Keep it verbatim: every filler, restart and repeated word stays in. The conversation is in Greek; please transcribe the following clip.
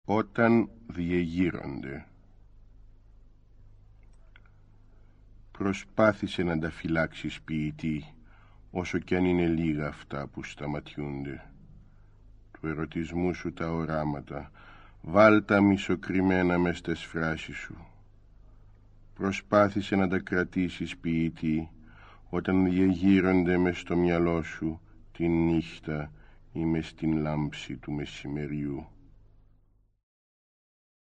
Όταν διεγείρονται. Προσπάθησε να τα φυλάξεις, ποιητή, όσο κι αν είναι λίγα αυτά που σταματιούνται. Του ερωτισμού σου τα οράματα, βάλ τα μισοκρυμμένα μες στις φράσεις σου. Προσπάθησε να τα κρατήσεις, ποιητή, όταν διεγείρονται μες στο μυαλό σου τη νύχτα ή μες στην λάμψη του μεσημεριού.